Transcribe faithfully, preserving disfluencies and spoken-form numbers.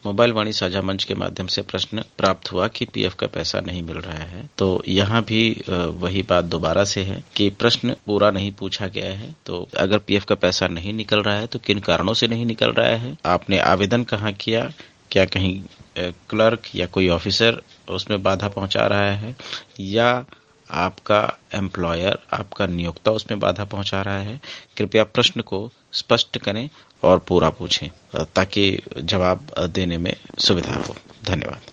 Mobile वाणी साझा मंच के माध्यम से प्रश्न प्राप्त हुआ कि पीएफ का पैसा नहीं मिल रहा है। तो यहाँ भी वही बात दोबारा से है कि प्रश्न पूरा नहीं पूछा गया है। तो अगर पीएफ का पैसा नहीं निकल रहा है तो किन कारणों से नहीं निकल रहा है, आपने आवेदन कहाँ किया, क्या कहीं क्लर्क या कोई ऑफिसर उसमें बाधा पहुंचा रहा है, या आपका एम्प्लॉयर, आपका नियोक्ता उसमें बाधा पहुंचा रहा है। कृपया प्रश्न को स्पष्ट करें और पूरा पूछें ताकि जवाब देने में सुविधा हो। धन्यवाद।